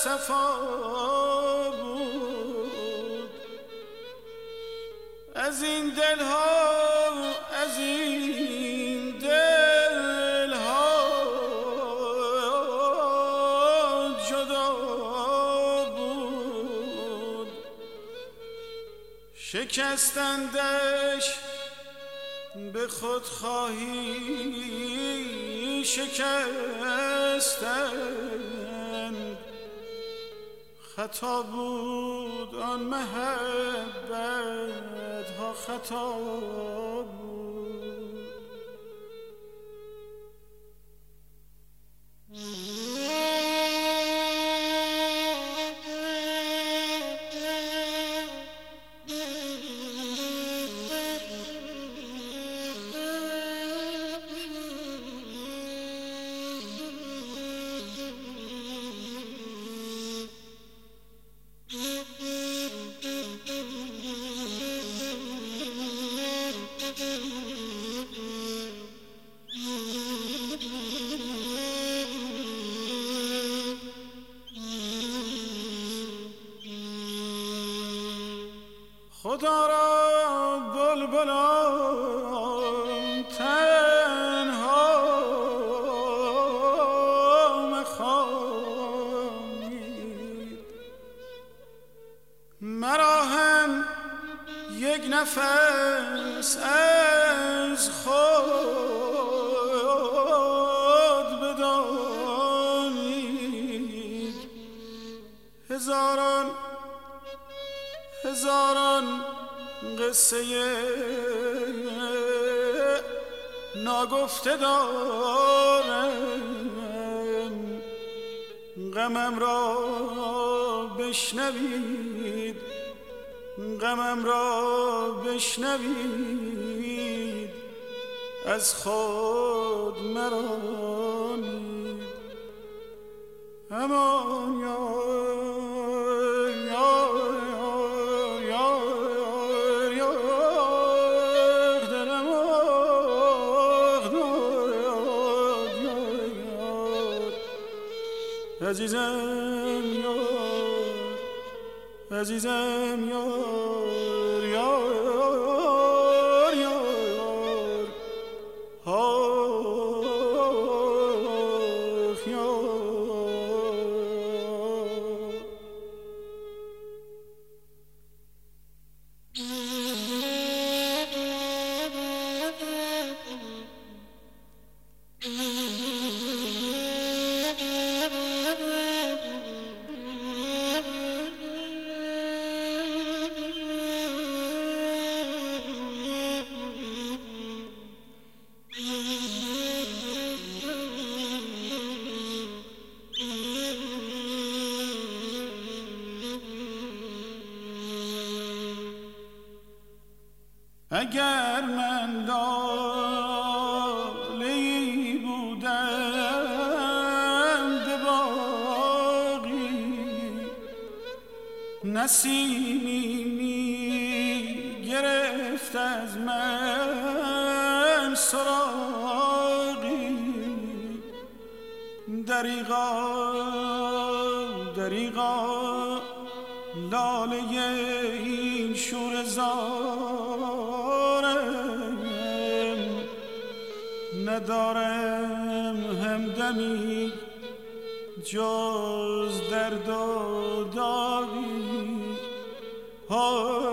صفا بود از این دلها، از این دلها جدا بود. شکستندش به خودخواهی شکستند، خطا بود آن محبت ها، خطا بود. خدا را بلبلان تنها مخوانید، مرا هم یک نفس از خود بدانید. هزاران قصه ناگفته دارم، غمم را بشنوید، غمم را بشنوید، از خود مرانید. همان عزیزم یار، عزیزم یار، یار یار، آخ یار. اگر من لاله‌ای بودم به باغی، نسیمی می گرفت از من سراغی، دریغا دریغا لاله این شوره زارم، ندارم همدمی جز درد و داغی.